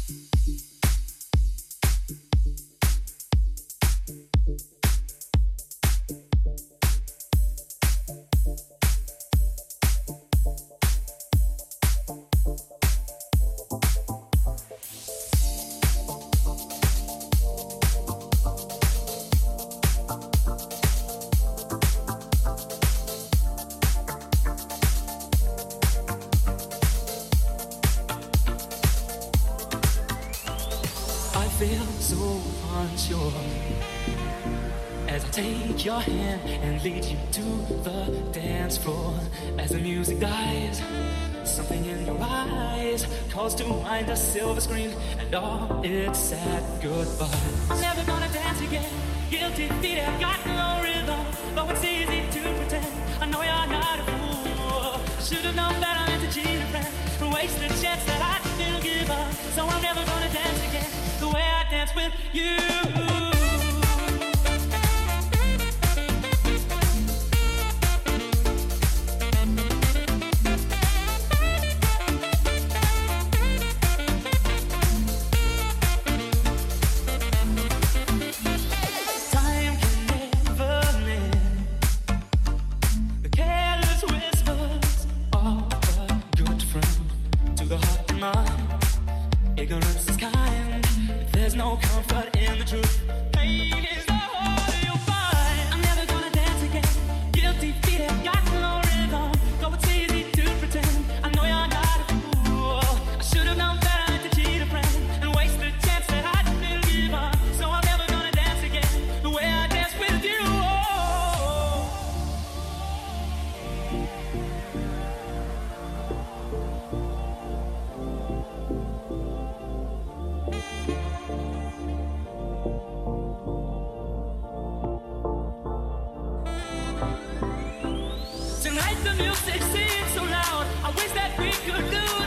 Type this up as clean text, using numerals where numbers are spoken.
feel so unsure as I take your hand and lead you to the dance floor. As the music dies, something in your eyes calls to mind a silver screen and all its sad goodbye. I'm never gonna dance again. Guilty feet have got no rhythm, though it's easy to pretend. I know you're not a fool. I should have known better than to cheat a friend, waste the chance that I still give up. So I'm never gonna dance again the way I dance with you. Ignorance is kind, there's no comfort in the truth. Pain is the whole you'll find. I'm never gonna dance again. Guilty feet have got no rhythm, though it's easy to pretend. I know you're not a fool. I should have known better than to cheat a friend and waste the chance that I didn't give up. So I'm never gonna dance again the way I dance with you. Tonight the music seems so loud. I wish that we could lose.